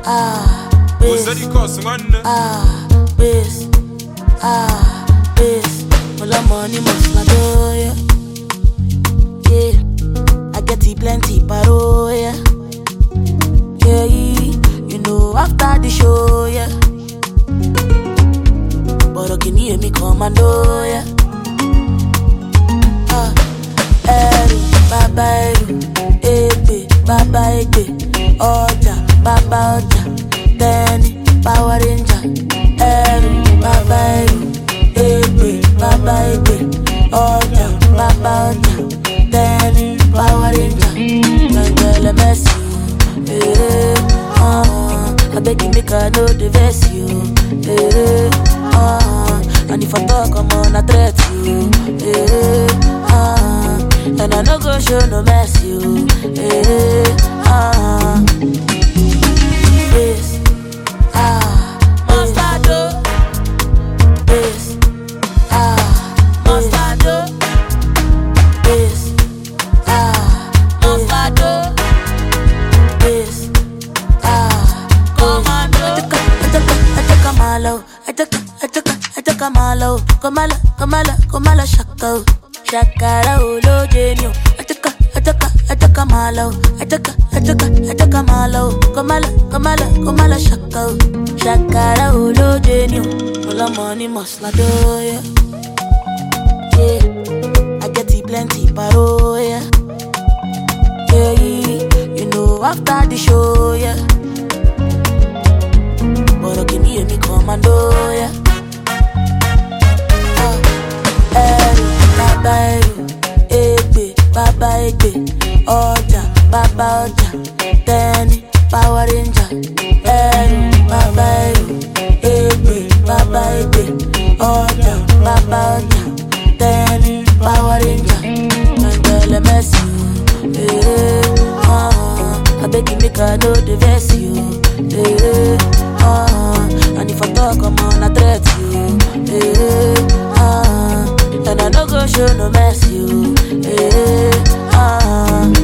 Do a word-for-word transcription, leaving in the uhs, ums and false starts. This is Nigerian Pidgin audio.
Ah, bass. Ah, bass. Ah, bass. All the money must not do, yeah. Yeah, I get it plenty paro, yeah. Yeah, you know after the show, yeah. But can you hear me commando, yeah. Ah, Eru, Baba Eru, Ebe, Baba Ebe, Oja, Baba Oja, Danny, Power Ranger. Eru, Baba Eru, Ebe, Baba Ebe, Oja, Baba Oja, Danny, Power Ranger. Mangala Messi, eh, ah, I beg you make I know the verse you, eh, ah, and if I talk I'm on a threat you, eh, ah, and I no go show no mercy you, eh, ah, yes, ah, Mostardo, yes, ah, Mostardo, yes, ah, Mostardo, yes, ah, Commando. I take a malo, I take a, I take a, I take a malo, Comala, Comala, Comala Shako, Shakara Ulo Genio. I take a, I take a, I take a malo, I take a, I take a, I take a malo, Comala, Comala, Comala Shako, Shakara Ulo Genio. All the money must not do, yeah. Yeah, I get it plenty paro, yeah. Yeah, you know after the show, yeah. But can you hear me commando, yeah. Ah, Eru, Baba Eru, Ebe, Baba Ebe, Oja, Baba Oja, Danny, Power Ranger. Eru, Baba Eru, Ebe, Baba Ebe, Oja, Baba Oja, Danny, Power Ranger. Mangala Messi, eh, ah, I beg you make I know the verse you, eh, ah, and if I talk I'm on a threat you, eh, ah, and I no go show no mercy you, eh, ah.